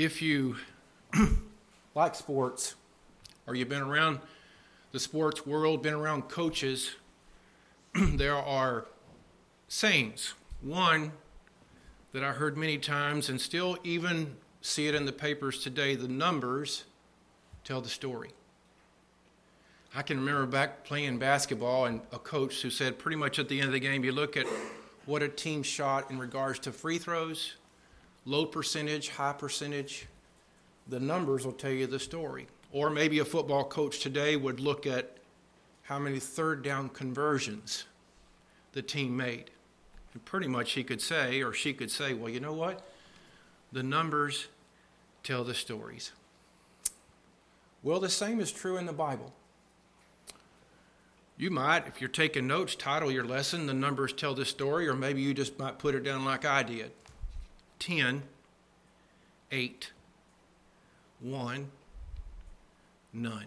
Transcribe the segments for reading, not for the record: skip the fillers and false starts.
If you like sports, or you've been around the sports world, been around coaches, there are sayings. One that I heard many times and still even see it in the papers today: the numbers tell the story. I can remember back playing basketball and a coach who said pretty much at the end of the game, you look at what a team shot in regards to free throws, low percentage, high percentage, the numbers will tell you the story. Or maybe a football coach today would look at how many third down conversions the team made. And pretty much he could say, or she could say, well, you know what? The numbers tell the stories. Well, the same is true in the Bible. You might, if you're taking notes, title your lesson, The Numbers Tell the Story, or maybe you just might put it down like I did. 10, 8, 1, none.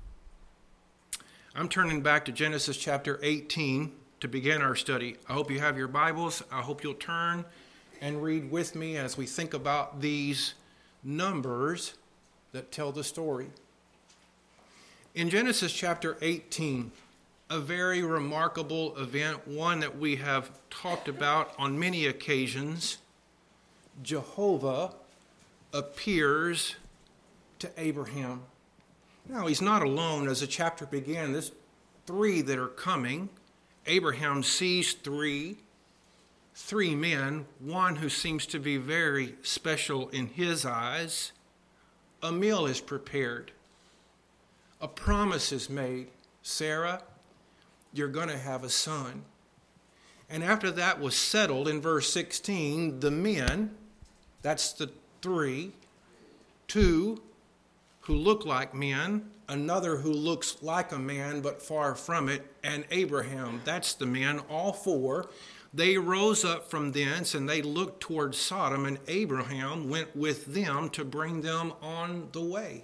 I'm turning back to Genesis chapter 18 to begin our study. I hope you have your Bibles. I hope you'll turn and read with me as we think about these numbers that tell the story. In Genesis chapter 18, a very remarkable event, one that we have talked about on many occasions. Jehovah appears to Abraham. Now, he's not alone. As the chapter began, there's three that are coming. Abraham sees three men, one who seems to be very special in his eyes. A meal is prepared. A promise is made. Sarah, you're going to have a son. And after that was settled in verse 16, the men, that's the three, two who look like men, another who looks like a man but far from it, and Abraham, that's the men, all four, they rose up from thence and they looked toward Sodom, and Abraham went with them to bring them on the way.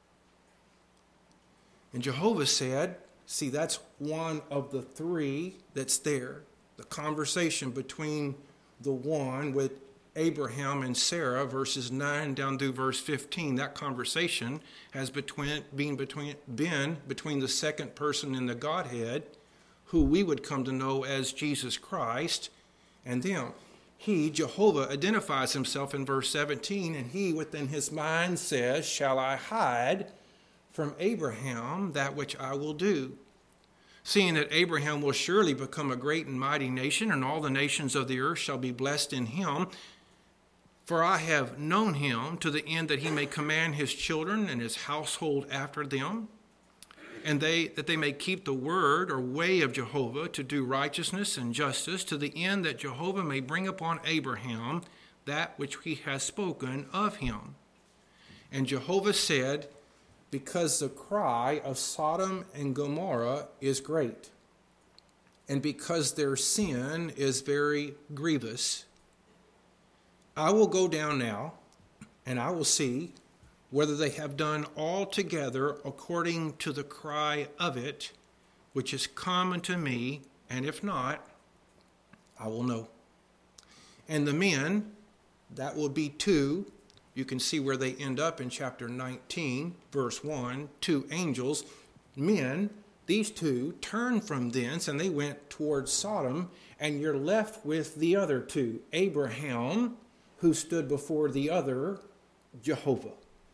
And Jehovah said, see, that's one of the three that's there. The conversation between the one with Abraham and Sarah, verses 9 down through verse 15. That conversation has been between the second person in the Godhead, who we would come to know as Jesus Christ, and them. He, Jehovah, identifies himself in verse 17, and he within his mind says, shall I hide from Abraham that which I will do? Seeing that Abraham will surely become a great and mighty nation, and all the nations of the earth shall be blessed in him. For I have known him to the end that he may command his children and his household after them, and that they may keep the word or way of Jehovah to do righteousness and justice, to the end that Jehovah may bring upon Abraham that which he has spoken of him. And Jehovah said, because the cry of Sodom and Gomorrah is great, and because their sin is very grievous, I will go down now, and I will see whether they have done altogether according to the cry of it, which is common to me, and if not, I will know. And the men, that will be two. You can see where they end up in chapter 19, verse 1. Two angels, men, these two, turned from thence, and they went towards Sodom, and you're left with the other two, Abraham, who stood before the other, Jehovah.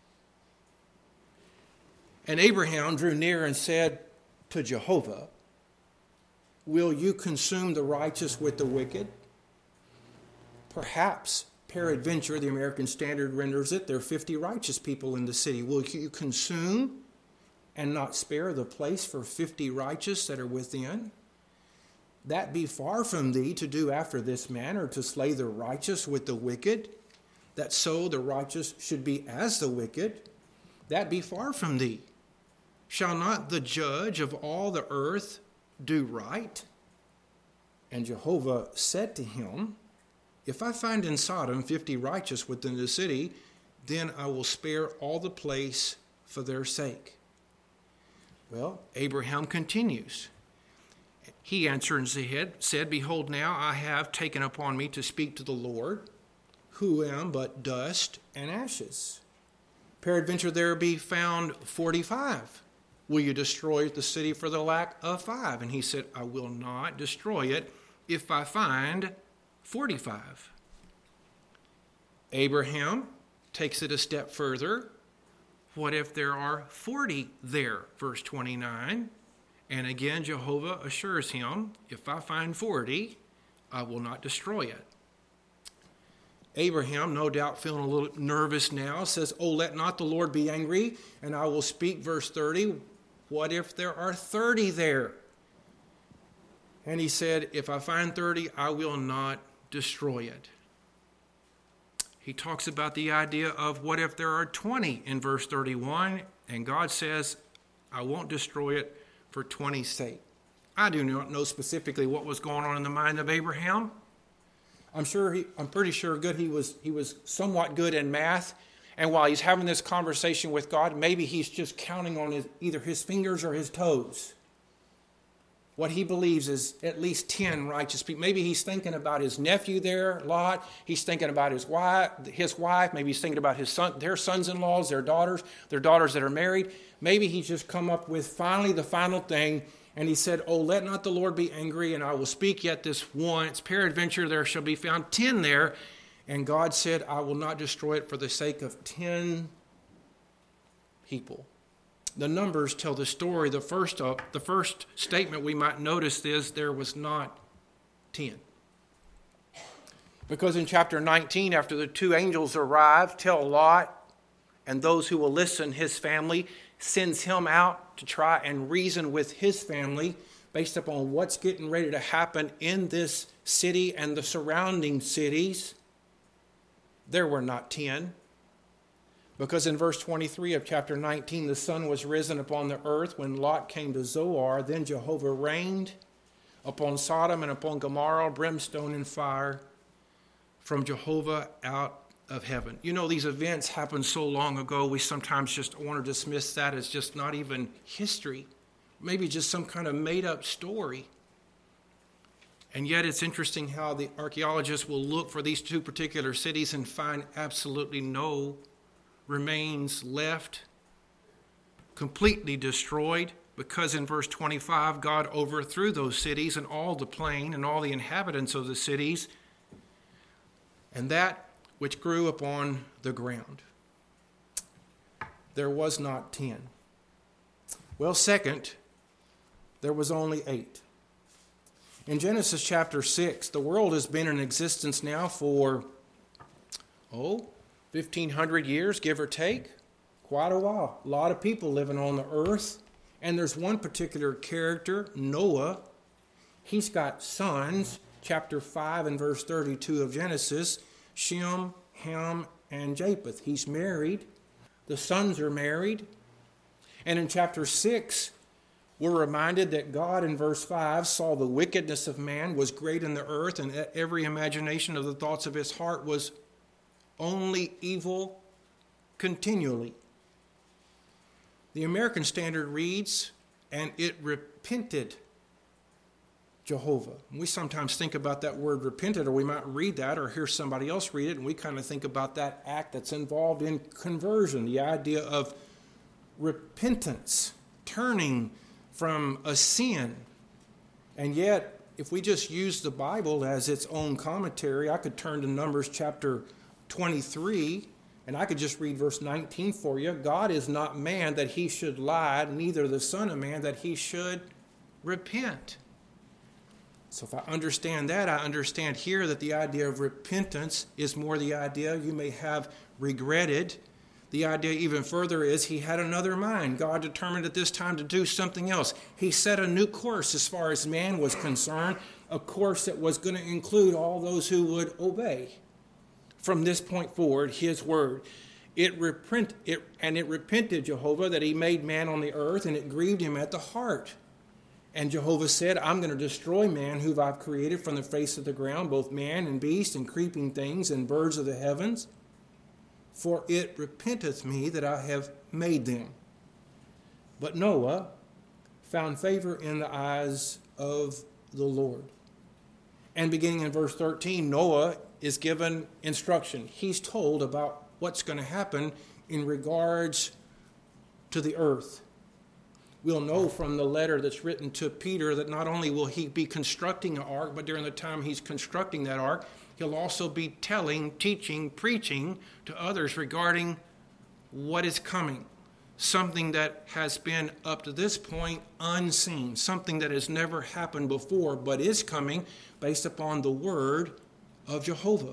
And Abraham drew near and said to Jehovah, will you consume the righteous with the wicked? Perhaps, peradventure, the American Standard renders it, there are 50 righteous people in the city. Will you consume and not spare the place for 50 righteous that are within? That be far from thee to do after this manner, to slay the righteous with the wicked, that so the righteous should be as the wicked. That be far from thee. Shall not the judge of all the earth do right? And Jehovah said to him, if I find in Sodom 50 righteous within the city, then I will spare all the place for their sake. Well, Abraham continues. He answered and said, behold, now I have taken upon me to speak to the Lord, who am but dust and ashes. peradventure there be found 45. Will you destroy the city for the lack of 5? And he said, I will not destroy it if I find 45. Abraham takes it a step further. What if there are 40 there? Verse 29. And again, Jehovah assures him, if I find 40, I will not destroy it. Abraham, no doubt feeling a little nervous now, says, oh, let not the Lord be angry, and I will speak. Verse 30. What if there are 30 there? And he said, if I find 30, I will not destroy it. He talks about the idea of what if there are 20 in verse 31, and God says, I won't destroy it for 20's sake. I do not know specifically what was going on in the mind of Abraham. I'm pretty sure he was somewhat good in math. And while he's having this conversation with God, maybe he's just counting on either his fingers or his toes. What he believes is at least 10 righteous people. Maybe he's thinking about his nephew there, Lot. He's thinking about his wife. Maybe he's thinking about his son, their sons-in-laws, their daughters that are married. Maybe he's just come up with finally the final thing. And he said, oh, let not the Lord be angry, and I will speak yet this once. Peradventure there shall be found 10 there. And God said, I will not destroy it for the sake of 10 people. The numbers tell the story. The first statement we might notice is there was not 10. Because in chapter 19, after the 2 angels arrive, tell Lot and those who will listen, his family, sends him out to try and reason with his family based upon what's getting ready to happen in this city and the surrounding cities. There were not 10. Because in verse 23 of chapter 19, the sun was risen upon the earth when Lot came to Zoar. Then Jehovah rained upon Sodom and upon Gomorrah, brimstone and fire from Jehovah out of heaven. You know, these events happened so long ago, we sometimes just want to dismiss that as just not even history. Maybe just some kind of made-up story. And yet it's interesting how the archaeologists will look for these 2 particular cities and find absolutely no remains left, completely destroyed, because in verse 25, God overthrew those cities and all the plain and all the inhabitants of the cities, and that which grew upon the ground. There was not 10. Well, second, there was only 8. In Genesis chapter 6, the world has been in existence now for, 1,500 years, give or take. Quite a while. A lot of people living on the earth. And there's one particular character, Noah. He's got sons, chapter 5 and verse 32 of Genesis, Shem, Ham, and Japheth. He's married. The sons are married. And in chapter 6, we're reminded that God, in verse 5, saw the wickedness of man was great in the earth, and every imagination of the thoughts of his heart was only evil continually. The American Standard reads, and it repented Jehovah. We sometimes think about that word repented, or we might read that or hear somebody else read it, and we kind of think about that act that's involved in conversion, the idea of repentance, turning from a sin. And yet, if we just use the Bible as its own commentary, I could turn to Numbers chapter 23, and I could just read verse 19 for you. God is not man that he should lie, neither the Son of Man that he should repent. So if I understand that, I understand here that the idea of repentance is more the idea you may have regretted. The idea even further is he had another mind. God determined at this time to do something else. He set a new course as far as man was concerned, a course that was going to include all those who would obey. From this point forward, his word. It repented Jehovah that he made man on the earth, and it grieved him at the heart. And Jehovah said, I'm going to destroy man whom I've created from the face of the ground, both man and beast and creeping things and birds of the heavens. For it repenteth me that I have made them. But Noah found favor in the eyes of the Lord. And beginning in verse 13, Noah is given instruction. He's told about what's going to happen in regards to the earth. We'll know from the letter that's written to Peter that not only will he be constructing an ark, but during the time he's constructing that ark, he'll also be telling, teaching, preaching to others regarding what is coming. Something that has been up to this point unseen. Something that has never happened before, but is coming based upon the word of Jehovah.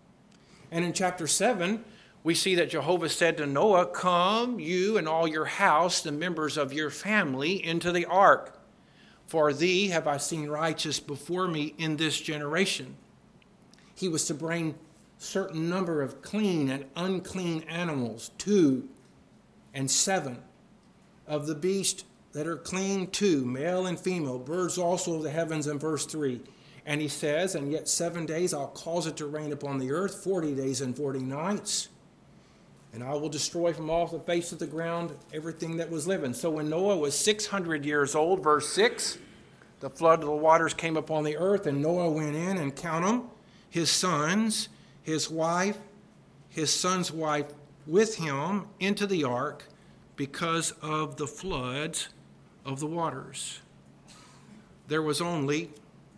And in chapter 7, we see that Jehovah said to Noah, "Come, you and all your house, the members of your family, into the ark. For thee have I seen righteous before me in this generation." He was to bring certain number of clean and unclean animals, 2 and 7. Of the beast that are clean, 2, male and female, birds also of the heavens in verse 3. And he says, "And yet 7 days I'll cause it to rain upon the earth, 40 days and 40 nights. And I will destroy from off the face of the ground everything that was living." So when Noah was 600 years old, verse 6, the flood of the waters came upon the earth, and Noah went in and counted them, his sons, his wife, his son's wife with him into the ark because of the floods of the waters. There was only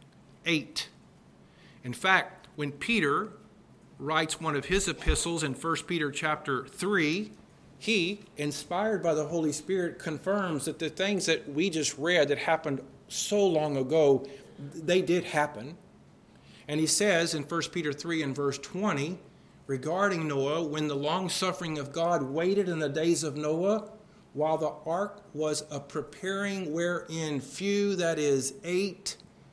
8. In fact, when Peter writes one of his epistles in 1 Peter chapter 3, he, inspired by the Holy Spirit, confirms that the things that we just read that happened so long ago, they did happen. And he says in 1 Peter 3 and verse 20, regarding Noah, when the long-suffering of God waited in the days of Noah, while the ark was a preparing, wherein few, that is 8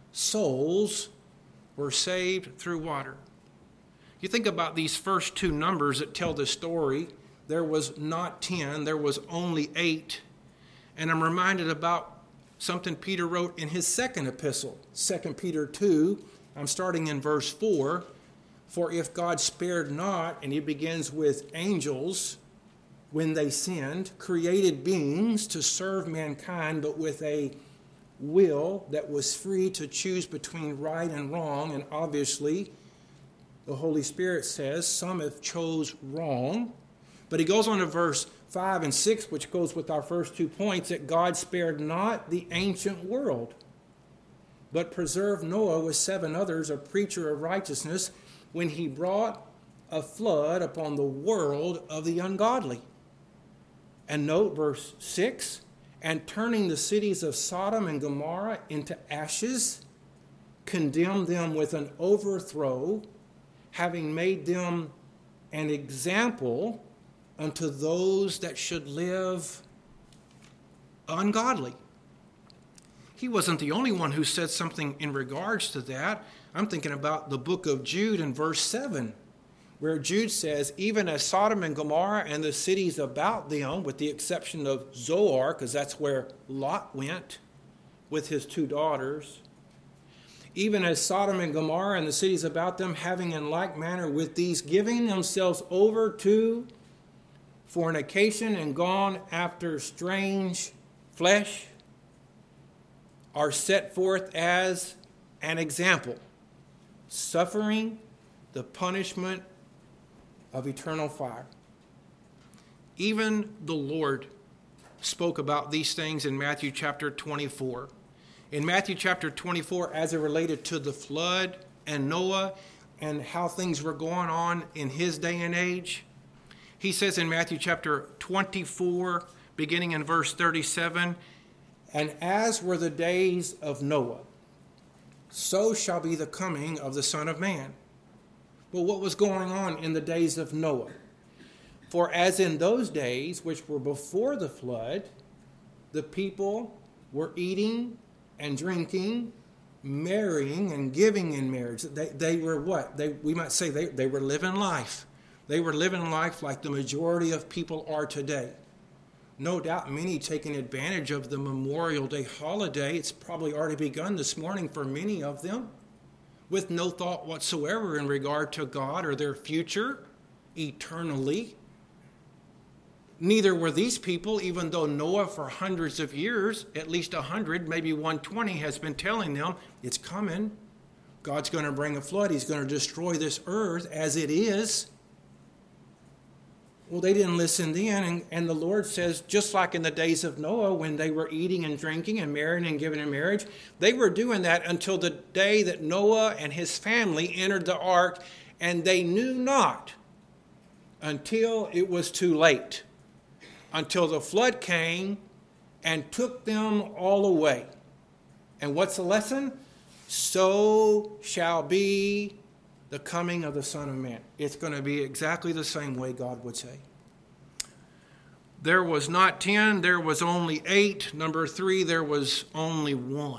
souls, were saved through water. You think about these first 2 numbers that tell the story. There was not 10, there was only 8. And I'm reminded about something Peter wrote in his second epistle, 2 Peter 2. I'm starting in verse 4. "For if God spared not," and he begins with angels, "when they sinned, created beings to serve mankind, but with a will that was free to choose between right and wrong," and obviously the Holy Spirit says some have chose wrong. But he goes on to verse 5 and 6, which goes with our first 2 points, that God spared not the ancient world, but preserved Noah with 7 others, a preacher of righteousness, when he brought a flood upon the world of the ungodly. And note verse 6, "And turning the cities of Sodom and Gomorrah into ashes, condemned them with an overthrow, having made them an example unto those that should live ungodly." He wasn't the only one who said something in regards to that. I'm thinking about the book of Jude in verse 7, where Jude says, "Even as Sodom and Gomorrah and the cities about them, with the exception of Zoar," because that's where Lot went with his 2 daughters, "even as Sodom and Gomorrah and the cities about them, having in like manner with these giving themselves over to fornication and gone after strange flesh, are set forth as an example, suffering the punishment of eternal fire." Even the Lord spoke about these things in Matthew chapter 24. In Matthew chapter 24, as it related to the flood and Noah and how things were going on in his day and age, he says in Matthew chapter 24, beginning in verse 37, "And as were the days of Noah, so shall be the coming of the Son of Man." Well, what was going on in the days of Noah? "For as in those days which were before the flood, the people were eating and drinking, marrying and giving in marriage." They were what? We might say they were living life. They were living life like the majority of people are today. No doubt many taking advantage of the Memorial Day holiday. It's probably already begun this morning for many of them, with no thought whatsoever in regard to God or their future eternally. Neither were these people, even though Noah for hundreds of years, at least 100, maybe 120, has been telling them, it's coming. God's going to bring a flood. He's going to destroy this earth as it is. Well, they didn't listen then, and the Lord says, just like in the days of Noah, when they were eating and drinking and marrying and giving in marriage, they were doing that until the day that Noah and his family entered the ark, and they knew not until it was too late, until the flood came and took them all away. And what's the lesson? So shall be the coming of the Son of Man. It's going to be exactly the same way God would say. There was not 10, there was only 8. Number 3, there was only 1.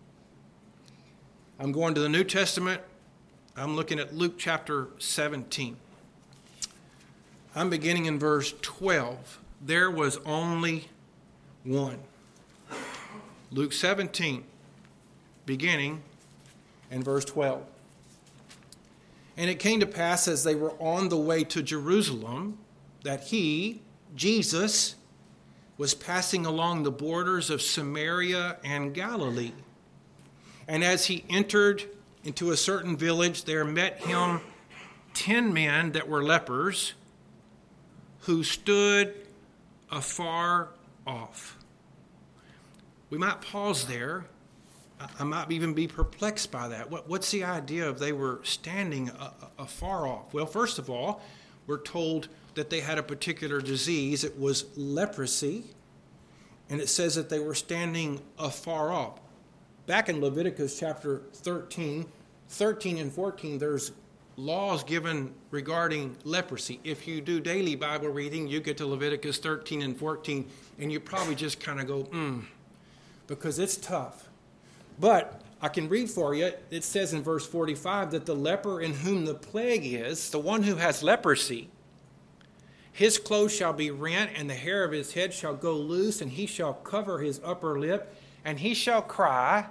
I'm going to the New Testament. I'm looking at Luke chapter 17. I'm beginning in verse 12. There was only 1. Luke 17, beginning in verse 12. And it came to pass as they were on the way to Jerusalem that he, Jesus, was passing along the borders of Samaria and Galilee. And as he entered into a certain village, there met him 10 men that were lepers, who stood afar off. We might pause there. I might even be perplexed by that. What's the idea of they were standing afar off? Well, first of all, we're told that they had a particular disease. It was leprosy. And it says that they were standing afar off. Back in Leviticus chapter 13 and 14, there's laws given regarding leprosy. If you do daily Bible reading, you get to Leviticus 13 and 14, and you probably just kind of go, because it's tough. But I can read for you. It says in verse 45 that the leper in whom the plague is, the one who has leprosy, his clothes shall be rent, and the hair of his head shall go loose, and he shall cover his upper lip, and he shall cry,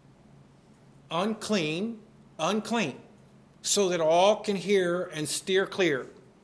unclean, unclean, so that all can hear and steer clear.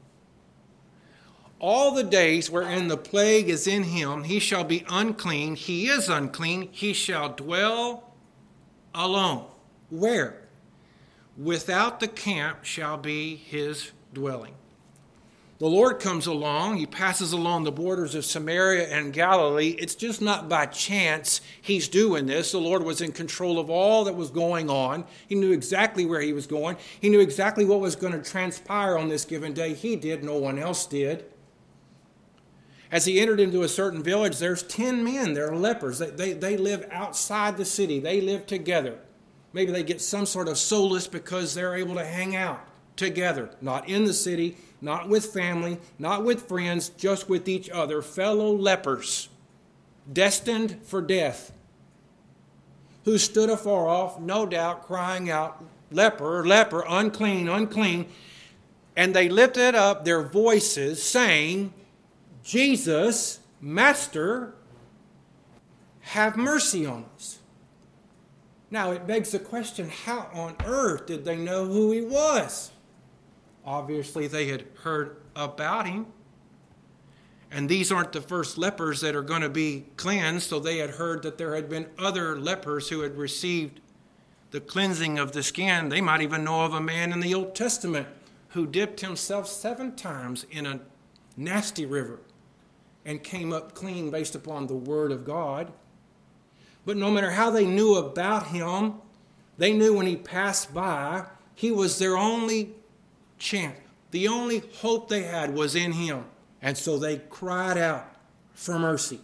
All the days wherein the plague is in him, he shall be unclean. He is unclean. He shall dwell alone. Where? Without the camp shall be his dwelling. The Lord comes along. He passes along the borders of Samaria and Galilee. It's just not by chance he's doing this. The Lord was in control of all that was going on. He knew exactly where he was going. He knew exactly what was going to transpire on this given day. He did. No one else did. As he entered into a certain village, there's 10 men. They're lepers. They live outside the city. They live together. Maybe they get some sort of solace because they're able to hang out together. Not in the city, not with family, not with friends, just with each other. Fellow lepers, destined for death, who stood afar off, no doubt, crying out, leper, leper, unclean, unclean. And they lifted up their voices, saying, Jesus, Master, have mercy on us. Now, it begs the question, how on earth did they know who he was? Obviously, they had heard about him. And these aren't the first lepers that are going to be cleansed, so they had heard that there had been other lepers who had received the cleansing of the skin. They might even know of a man in the Old Testament who dipped himself 7 times in a nasty river and came up clean based upon the word of God. But no matter how they knew about him, they knew when he passed by, he was their only chance. The only hope they had was in him. And so they cried out for mercy.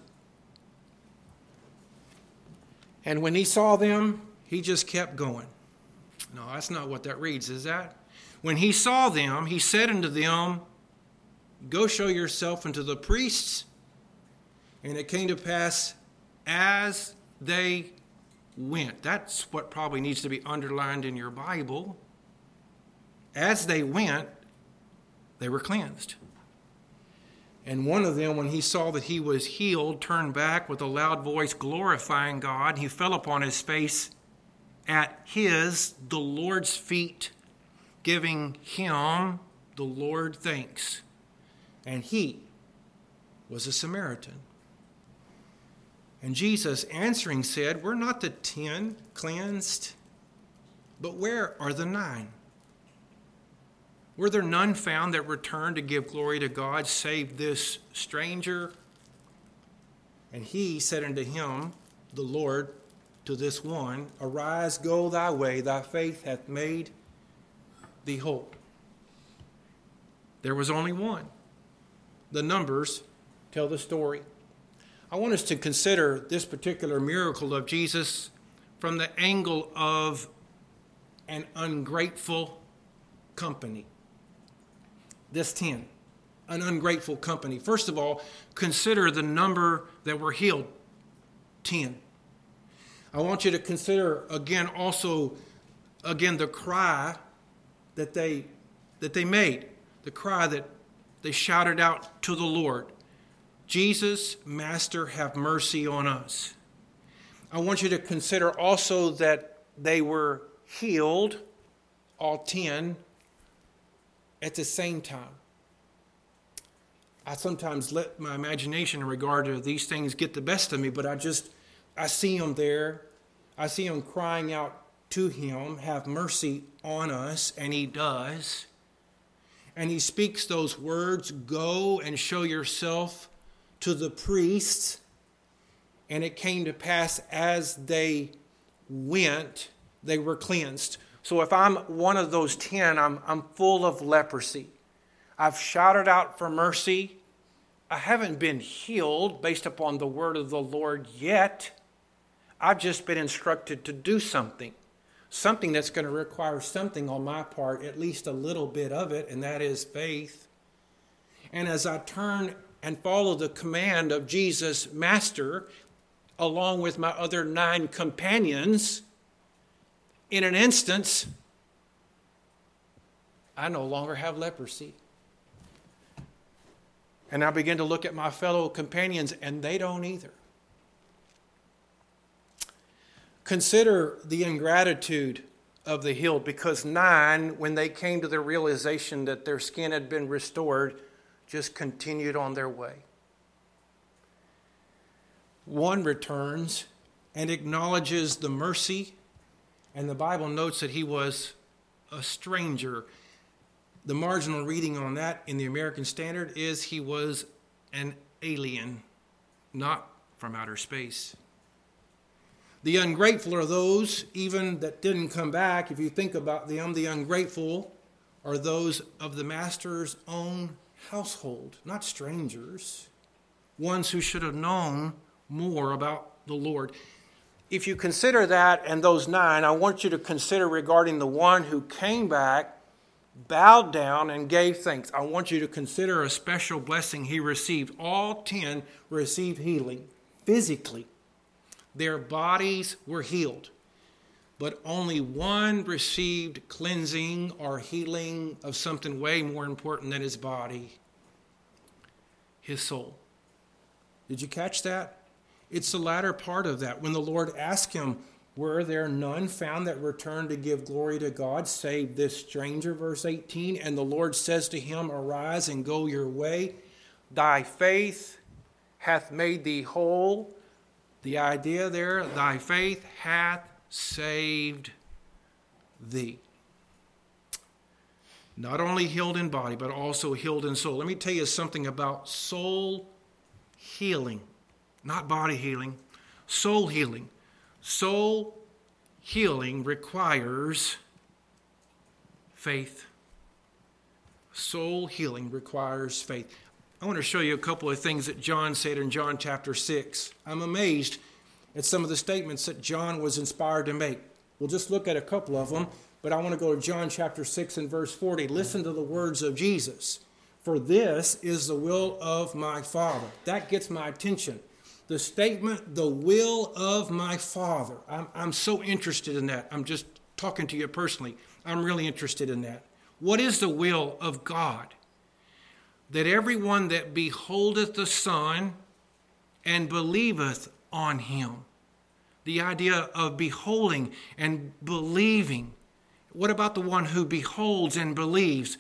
And when he saw them, he just kept going. No, that's not what that reads, is that? When he saw them, he said unto them, go show yourself unto the priests. And it came to pass as they went. That's what probably needs to be underlined in your Bible. As they went, they were cleansed. And one of them, when he saw that he was healed, turned back with a loud voice, glorifying God. He fell upon his face at the Lord's feet, giving him, the Lord, thanks. And he was a Samaritan. And Jesus answering said, were not the 10 cleansed? But where are the 9? Were there none found that returned to give glory to God, save this stranger? And he said unto him, the Lord, to this one, Arise, go thy way, thy faith hath made thee whole. There was only one. The numbers tell the story. I want us to consider this particular miracle of Jesus from the angle of an ungrateful company. This 10, an ungrateful company. First of all, consider the number that were healed, 10. I want you to consider again the cry that they made, the cry that they shouted out to the Lord. Jesus, Master, have mercy on us. I want you to consider also that they were healed, all 10, at the same time. I sometimes let my imagination in regard to these things get the best of me, but I see them there. I see them crying out to him, have mercy on us, and he does. And he speaks those words, go and show yourself to the priests. And it came to pass as they went, they were cleansed. So if I'm one of those 10, I'm full of leprosy. I've shouted out for mercy. I haven't been healed based upon the word of the Lord yet. I've just been instructed to do something that's going to require something on my part, at least a little bit of it, and that is faith. And as I turn and follow the command of Jesus, Master, along with my other 9 companions, in an instance, I no longer have leprosy. And I begin to look at my fellow companions, and they don't either. Consider the ingratitude of the healed, because 9, when they came to the realization that their skin had been restored, just continued on their way. 1 returns and acknowledges the mercy, and the Bible notes that he was a stranger. The marginal reading on that in the American Standard is he was an alien, not from outer space. The ungrateful are those even that didn't come back. If you think about them, the ungrateful are those of the master's own household, not strangers, ones who should have known more about the Lord. If you consider that and those 9, I want you to consider regarding the one who came back, bowed down, and gave thanks. I want you to consider a special blessing he received. All 10 received healing physically. Their bodies were healed, but only 1 received cleansing or healing of something way more important than his body, his soul. Did you catch that? It's the latter part of that. When the Lord asked him, were there none found that returned to give glory to God, save this stranger, verse 18? And the Lord says to him, Arise and go your way. Thy faith hath made thee whole. The idea there, thy faith hath saved thee. Not only healed in body, but also healed in soul. Let me tell you something about soul healing. Not body healing, soul healing. Soul healing requires faith. Soul healing requires faith. I want to show you a couple of things that John said in John chapter 6. I'm amazed at some of the statements that John was inspired to make. We'll just look at a couple of them, but I want to go to John chapter 6 and verse 40. Listen to the words of Jesus. For this is the will of my Father. That gets my attention. The statement, the will of my Father. I'm so interested in that. I'm just talking to you personally. I'm really interested in that. What is the will of God? That everyone that beholdeth the Son and believeth on him. The idea of beholding and believing. What about the one who beholds and believes?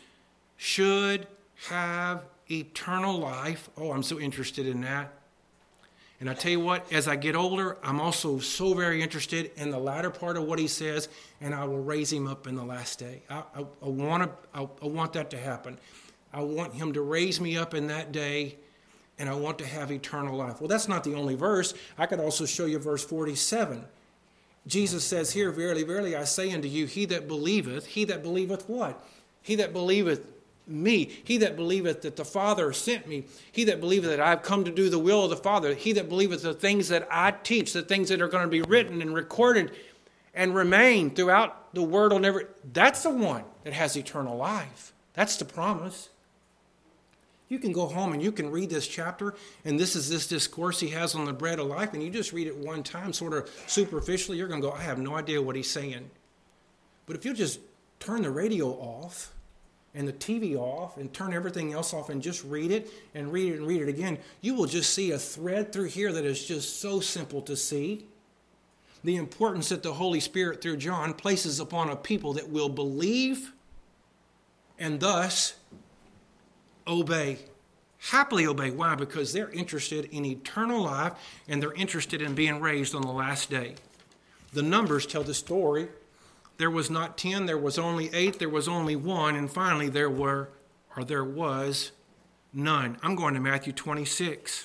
Should have eternal life. Oh, I'm so interested in that. And I tell you what, as I get older, I'm also so very interested in the latter part of what he says, and I will raise him up in the last day. I want that to happen. I want him to raise me up in that day, and I want to have eternal life. Well, that's not the only verse. I could also show you verse 47. Jesus says here, verily, verily, I say unto you, he that believeth what? He that believeth me, he that believeth that the Father sent me, he that believeth that I've come to do the will of the Father, he that believeth the things that I teach, the things that are going to be written and recorded and remain throughout the word will never, that's the one that has eternal life. That's the promise. You can go home and you can read this chapter, and this is this discourse he has on the bread of life, and you just read it one time, sort of superficially, you're going to go, I have no idea what he's saying. But if you just turn the radio off and the TV off and turn everything else off and just read it and read it and read it again, you will just see a thread through here that is just so simple to see. The importance that the Holy Spirit through John places upon a people that will believe and thus obey. Happily obey. Why? Because they're interested in eternal life and they're interested in being raised on the last day. The numbers tell the story. There was not 10, there was only 8, there was only 1, and finally there was none. I'm going to Matthew 26.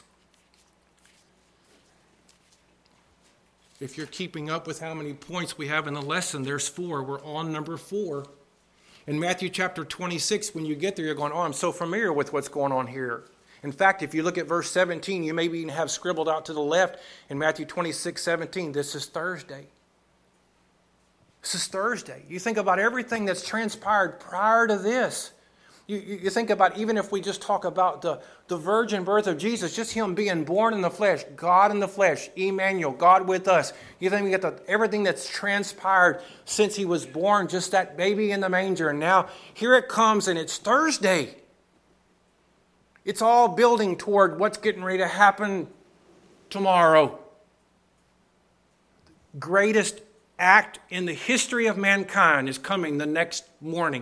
If you're keeping up with how many points we have in the lesson, there's 4. We're on number 4. In Matthew chapter 26, when you get there, you're going, oh, I'm so familiar with what's going on here. In fact, if you look at verse 17, you maybe even have scribbled out to the left in Matthew 26:17, this is Thursday. This is Thursday. You think about everything that's transpired prior to this. You think about, even if we just talk about the virgin birth of Jesus, just him being born in the flesh, God in the flesh, Emmanuel, God with us. You think we get everything that's transpired since he was born, just that baby in the manger. And now here it comes, and it's Thursday. It's all building toward what's getting ready to happen tomorrow. Greatest act in the history of mankind is coming the next morning.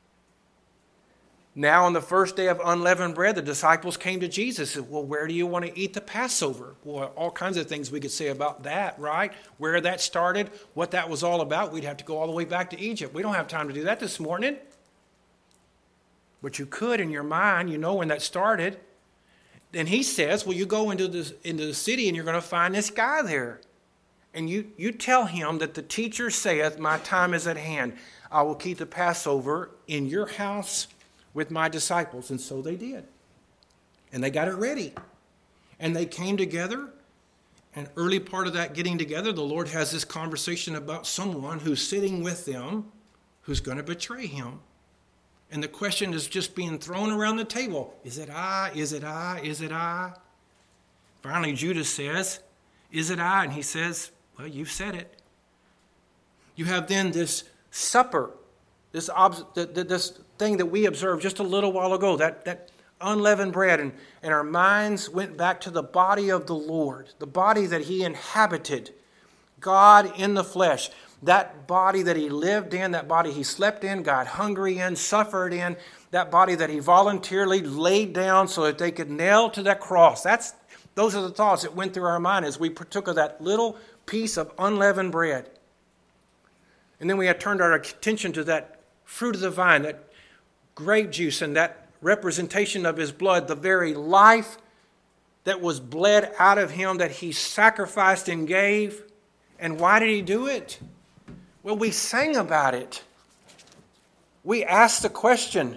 Now, on the first day of unleavened bread, the disciples came to Jesus and said, well, where do you want to eat the Passover? Well, all kinds of things we could say about that, right? Where that started, what that was all about. We'd have to go all the way back to Egypt. We don't have time to do that this morning. But you could in your mind, you know when that started. Then he says, well, you go into the city and you're going to find this guy there. And you tell him that the teacher saith, my time is at hand. I will keep the Passover in your house with my disciples. And so they did. And they got it ready. And they came together. And early part of that getting together, the Lord has this conversation about someone who's sitting with them who's going to betray him. And the question is just being thrown around the table. Is it I? Is it I? Is it I? Finally, Judas says, is it I? And he says, well, you've said it. You have then this supper, this thing that we observed just a little while ago, that unleavened bread, and our minds went back to the body of the Lord, the body that he inhabited, God in the flesh, that body that he lived in, that body he slept in, got hungry in, suffered in, that body that he voluntarily laid down so that they could nail to that cross. Those are the thoughts that went through our mind as we partook of that little piece of unleavened bread. And then we had turned our attention to that fruit of the vine, that grape juice, and that representation of his blood, the very life that was bled out of him, that he sacrificed and gave. And why did he do it? Well, we sang about it. We asked the question,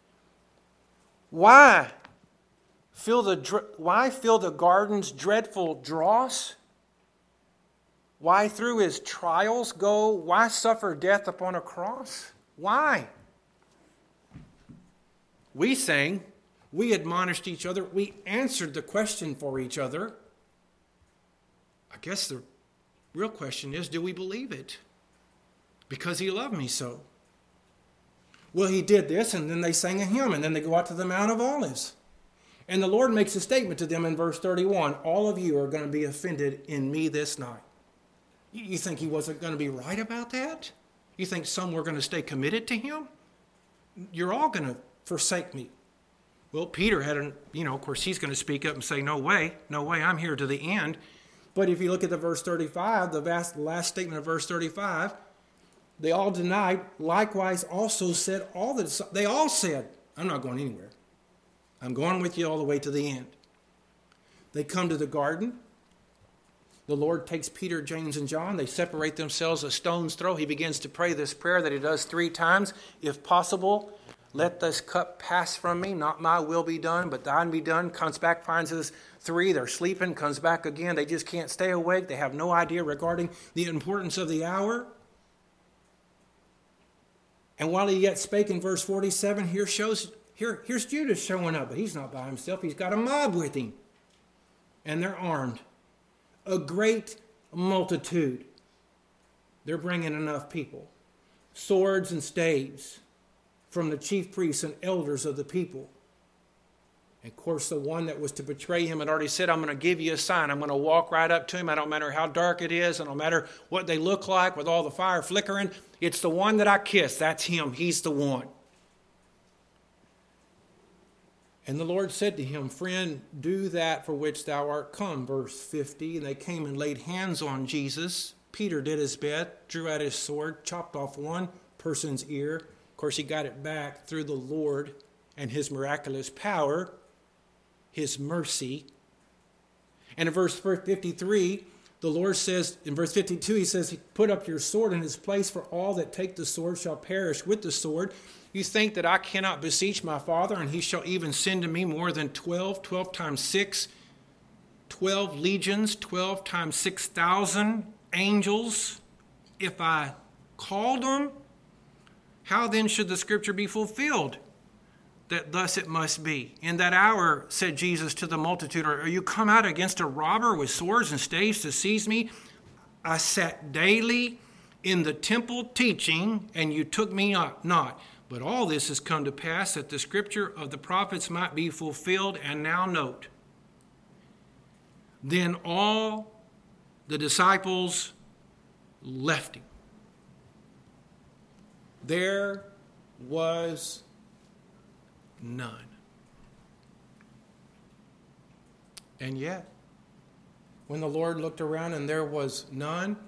why fill the garden's dreadful dross? Why through his trials go? Why suffer death upon a cross? Why? We sang, we admonished each other, we answered the question for each other. I guess the real question is, do we believe it? Because he loved me so. Well, he did this, and then they sang a hymn, and then they go out to the Mount of Olives. And the Lord makes a statement to them in verse 31, all of you are going to be offended in me this night. You think he wasn't going to be right about that? You think some were going to stay committed to him? You're all going to forsake me. Well, Peter had, of course, he's going to speak up and say, no way, I'm here to the end. But if you look at the verse 35, the last statement of verse 35, they all denied, likewise also said, they all said, I'm not going anywhere. I'm going with you all the way to the end. They come to the garden. The Lord takes Peter, James, and John. They separate themselves a stone's throw. He begins to pray this prayer that he does 3 times. If possible, let this cup pass from me. Not my will be done, but thine be done. Comes back, finds his 3. They're sleeping. Comes back again. They just can't stay awake. They have no idea regarding the importance of the hour. And while he yet spake in verse 47, here's Judas showing up. But he's not by himself. He's got a mob with him. And they're armed. A great multitude. They're bringing enough people. Swords and staves from the chief priests and elders of the people. And of course, the one that was to betray him had already said, I'm going to give you a sign. I'm going to walk right up to him. I don't matter how dark it is. I don't matter what they look like with all the fire flickering. It's the one that I kiss. That's him. He's the one. And the Lord said to him, friend, do that for which thou art come. Verse 50, and they came and laid hands on Jesus. Peter did his best, drew out his sword, chopped off one person's ear. Of course, he got it back through the Lord and his miraculous power, his mercy. And in verse 53, the Lord says, in verse 52, he says, put up your sword in its place, for all that take the sword shall perish with the sword. You think that I cannot beseech my Father, and he shall even send to me more than 12 times 6, 12 legions, 12 times 6,000 angels, if I called them? How then should the scripture be fulfilled? That thus it must be. In that hour, said Jesus to the multitude, are you come out against a robber with swords and staves to seize me? I sat daily in the temple teaching, and you took me not. But all this has come to pass that the scripture of the prophets might be fulfilled. And now note, then all the disciples left him. There was none. And yet, when the Lord looked around and there was none,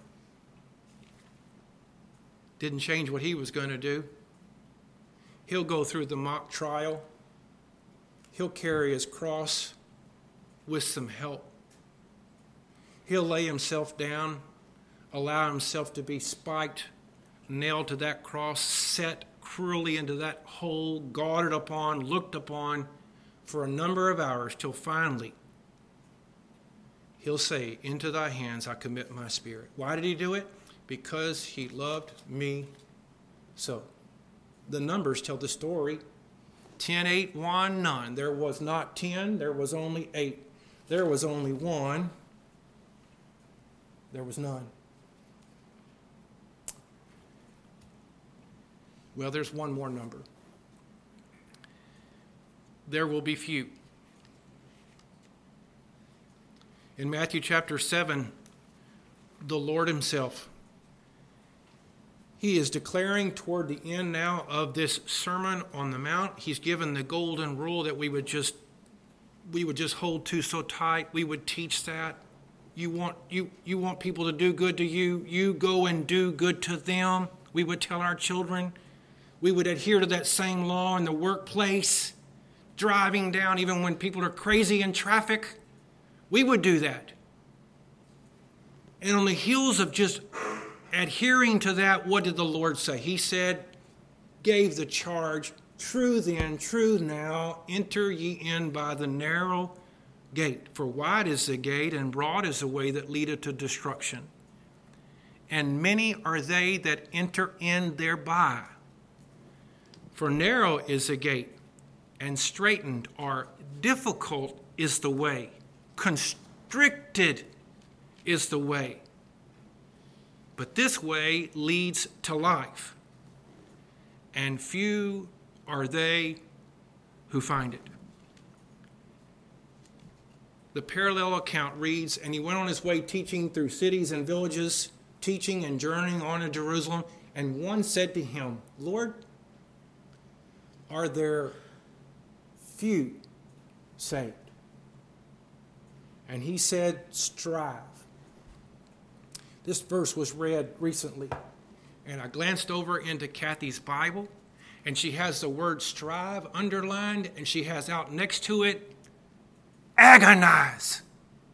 didn't change what he was going to do. He'll go through the mock trial. He'll carry his cross with some help. He'll lay himself down, allow himself to be spiked, nailed to that cross, set cruelly into that hole, guarded upon, looked upon for a number of hours till finally he'll say, into thy hands I commit my spirit. Why did he do it? Because he loved me so. The numbers tell the story. 10, 8, 1, none. There was not 10. There was only 8. There was only 1. There was none. Well, there's one more number. There will be few. In Matthew chapter 7, the Lord himself, he is declaring toward the end now of this Sermon on the Mount. He's given the golden rule that we would just hold to so tight. We would teach that. You want people to do good to you. You go and do good to them. We would tell our children. We would adhere to that same law in the workplace, driving down even when people are crazy in traffic. We would do that. And on the heels of just adhering to that, what did the Lord say? He said, gave the charge, true then, true now, enter ye in by the narrow gate. For wide is the gate, and broad is the way that leadeth to destruction. And many are they that enter in thereby. For narrow is the gate, and straitened or difficult is the way. Constricted is the way. But this way leads to life, and few are they who find it. The parallel account reads, and he went on his way teaching through cities and villages, teaching and journeying on to Jerusalem. And one said to him, Lord, are there few saved. And he said, strive. This verse was read recently, and I glanced over into Kathy's Bible, and she has the word strive underlined, and she has out next to it, agonize.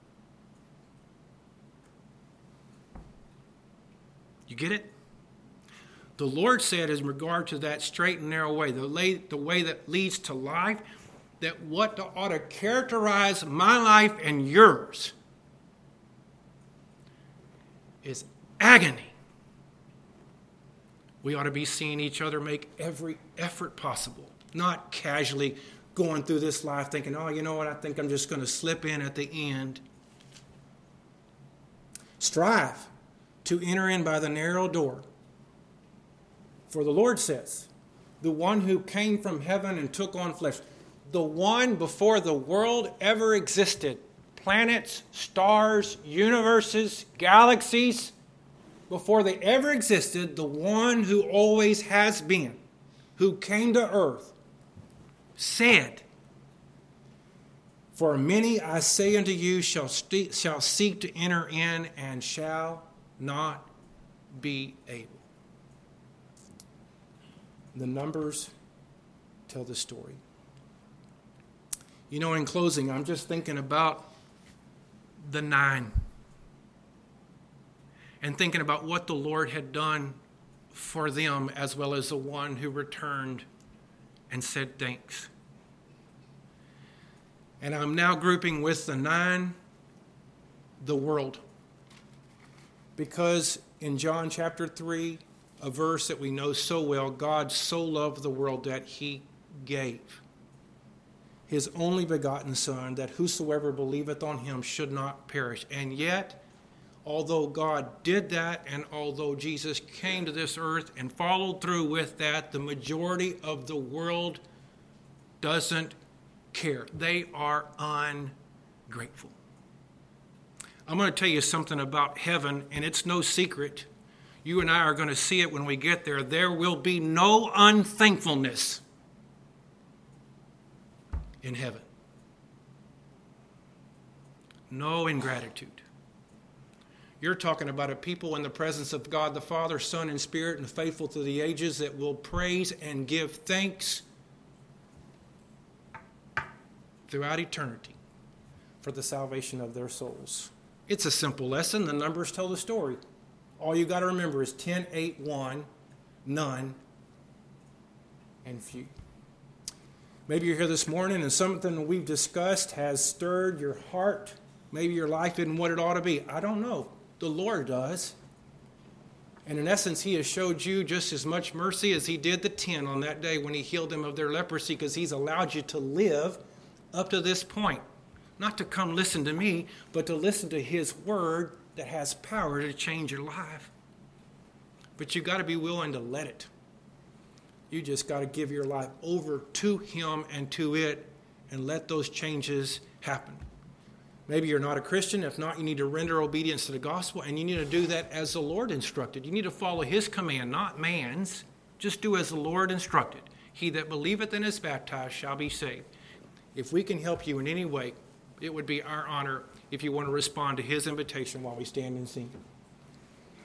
You get it? The Lord said in regard to that straight and narrow way, the way that leads to life, that what ought to characterize my life and yours is agony. We ought to be seeing each other make every effort possible, not casually going through this life thinking, oh, you know what, I think I'm just going to slip in at the end. Strive to enter in by the narrow door. For the Lord says, the one who came from heaven and took on flesh, the one before the world ever existed, planets, stars, universes, galaxies, before they ever existed, the one who always has been, who came to earth, said, for many, I say unto you, shall seek to enter in and shall not be able. The numbers tell the story. You know, in closing, I'm just thinking about the 9 and thinking about what the Lord had done for them, as well as the one who returned and said thanks. And I'm now grouping with the 9 the world. Because in John chapter 3, a verse that we know so well, God so loved the world that he gave his only begotten Son, that whosoever believeth on him should not perish. And yet, although God did that, and although Jesus came to this earth and followed through with that, the majority of the world doesn't care. They are ungrateful. I'm going to tell you something about heaven, and it's no secret. You and I are going to see it when we get there. There will be no unthankfulness in heaven. No ingratitude. You're talking about a people in the presence of God the Father, Son, and Spirit, and faithful to the ages, that will praise and give thanks throughout eternity for the salvation of their souls. It's a simple lesson. The numbers tell the story. All you got to remember is 10, 8, 1, none, and few. Maybe you're here this morning and something we've discussed has stirred your heart. Maybe your life isn't what it ought to be. I don't know. The Lord does. And in essence, he has showed you just as much mercy as he did the 10 on that day when he healed them of their leprosy, because he's allowed you to live up to this point. Not to come listen to me, but to listen to his word that has power to change your life. But you've got to be willing to let it. You just got to give your life over to him and to it and let those changes happen. Maybe you're not a Christian. If not, you need to render obedience to the gospel, and you need to do that as the Lord instructed. You need to follow his command, not man's. Just do as the Lord instructed. He that believeth and is baptized shall be saved. If we can help you in any way, it would be our honor if you want to respond to his invitation while we stand and sing.